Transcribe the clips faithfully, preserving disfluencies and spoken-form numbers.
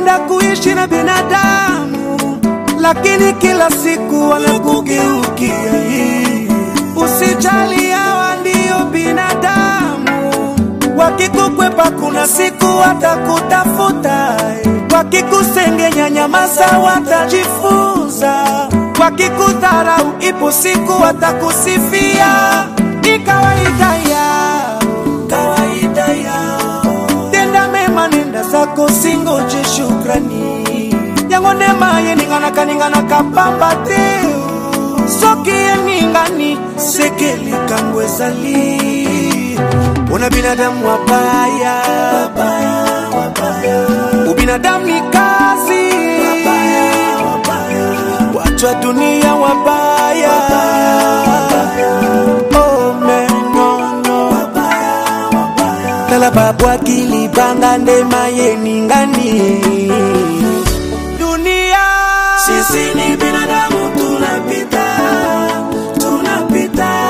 Unapenda kuishi na binadamu, lakini kila siku wanakugeukia. Usijali, hawa ndio binadamu. Wakikukwepa kuna siku watakutafuta. Wakikusengenya nyamaza, watajifunza. Wakikudharau ipo siku watakusifia. Ni kawaida yao, kawaida yao. Tenda mema nenda zako, singoje shukrani. Yango nema ye ningana kaningana kapamba teo. Soki ye ningani sekeli kangwezali. Una binadamu wabaya, wabaya, wabaya. Ubinadamu ni kazi, wabaya, wabaya. Watu wa dunia wabaya, wabaya. Oh man, no, no. Wabaya, wabaya. Tala babu akili banga ndema ye ningani. Dunia sisi ni binadamu, tunapita, tunapita.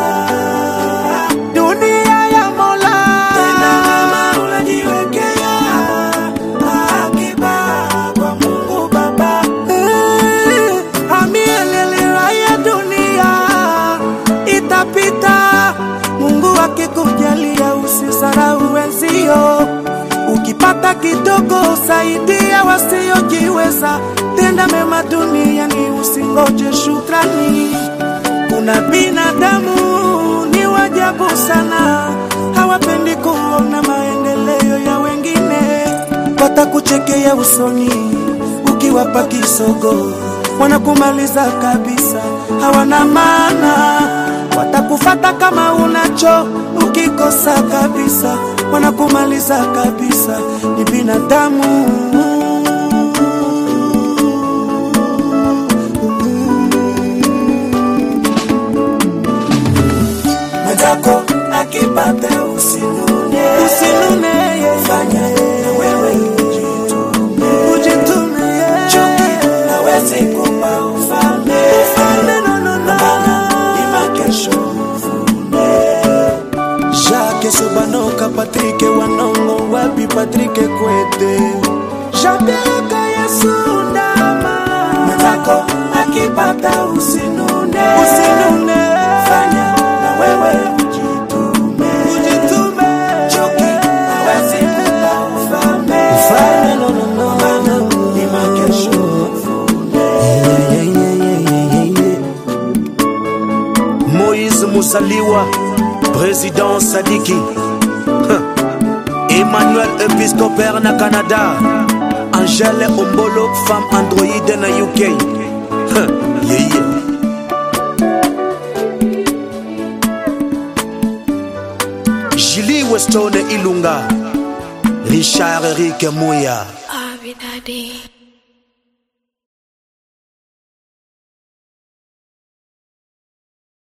Dunia ya Mola, tena kama unajiwekea akiba kwa Mungu Baba. Eh, amielelewa ya dunia itapita. Mungu akikujalia usisahau wenzio. Ukipata kidogo usaidia wasiojiweza. Tenda mema duniani, usingoje shukrani. Kuna binadamu ni wajabu sana, hawapendi kuona maendeleo ya wengine. Watakuchekea usoni ukiwapa kisogo, wanakumaliza kabisa, hawana maana. Watakufata kama unacho, ukikosa kabisa wanakumaliza kabisa. Ni binadamu. Mwenzako akipata usinune, usinune. Fanya na wewe ujitume, ujitume. Chuki hawezi kupa ufalme, ufalme no no no. Ima kesho ufune. Jacques Sobanoka, Patrick Wanongo, wapi Patrick Kwete, Jabeka Yesu ndama. Mwenzako akipata usinune, usinune. Fanya na wewe ujitume, ujitume. Chuki hawezi kupa ufalme, ufalme no no no. Ima kesho ufune. Moïse Musaliwa, Président Sadiki, Emmanuel Episcopère na Canada, Angèle Ombolo, femme androïde na U K. Yeah, yeah. Julie Weston Ilunga, Richard Eric Mouya. Abidadi.